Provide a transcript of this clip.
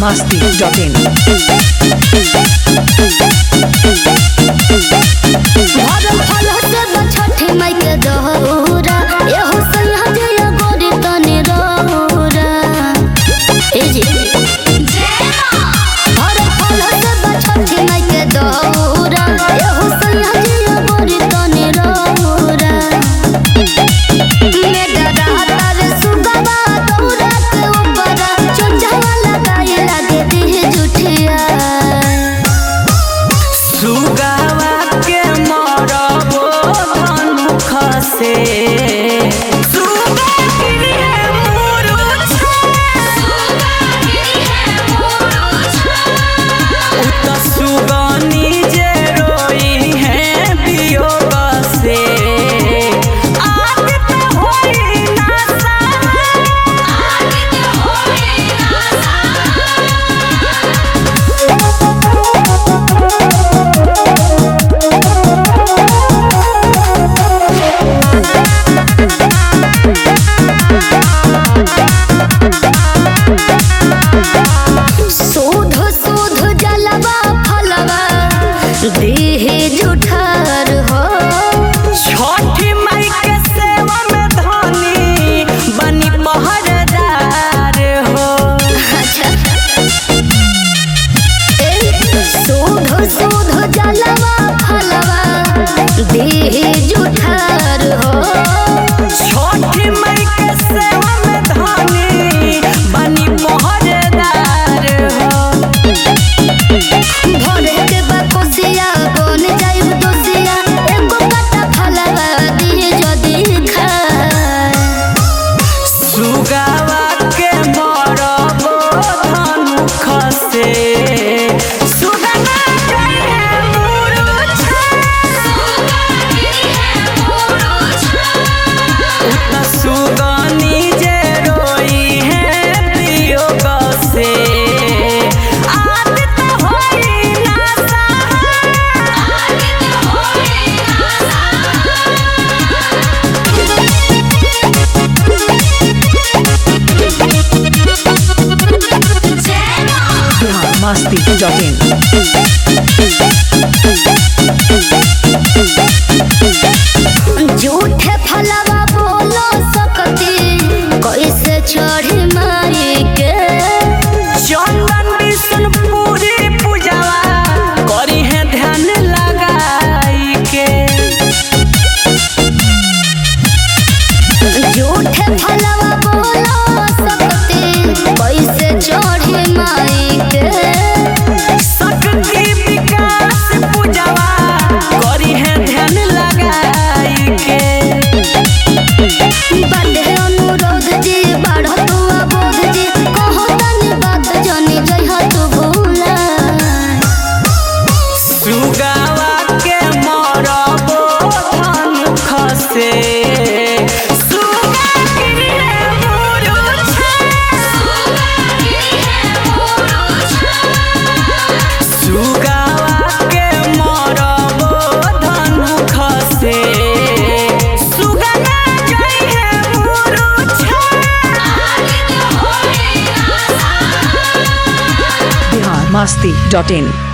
biharmasti.in biharmasti.in झूठे फलवा बोलो सकती कैसे चढ़ी माई के चंदन विष्णुपुरी पूजवा करी है ध्यान लगाई के झूठे फलवा बोलो सकती कैसे चढ़ी माई के शक्ति विकास पूजवा करी है ध्यान लगाई के बड़े अनुरोध जी बढ़ो तू अबोध जी कहो तनी बात जानी जय तू भूला सुगावा के मरबो धन खसे biharmasti.in